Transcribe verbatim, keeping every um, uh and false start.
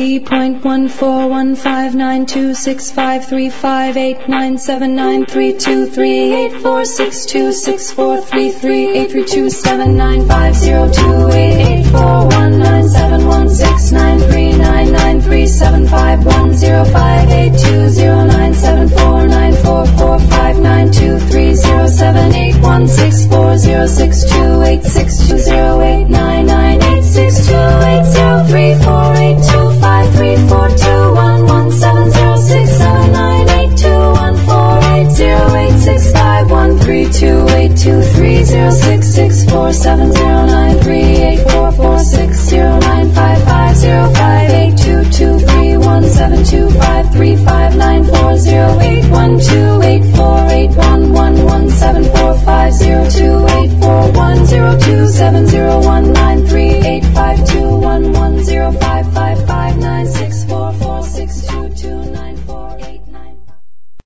three point one four one five nine two six five three five eight nine seven nine three two three eight four six two six four three three eight three two seven nine five zero two eight eight four one nine seven one six nine three nine nine three seven five one zero five eight two zero nine seven four nine four four five nine two three zero seven eight one six four zero six two eight six two zero eight nine nine eight six two eight zero three four eight two five three four two one one seven zero six seven nine eight two one four eight zero eight six five one three two eight two three zero six six four seven zero nine three eight four four six zero nine five five zero five eight two two three one seven two five three five nine four zero eight one two eight four eight one one one seven four five zero two eight four one zero two seven zero one nine three eight five two one one zero five five five nine six four four six two two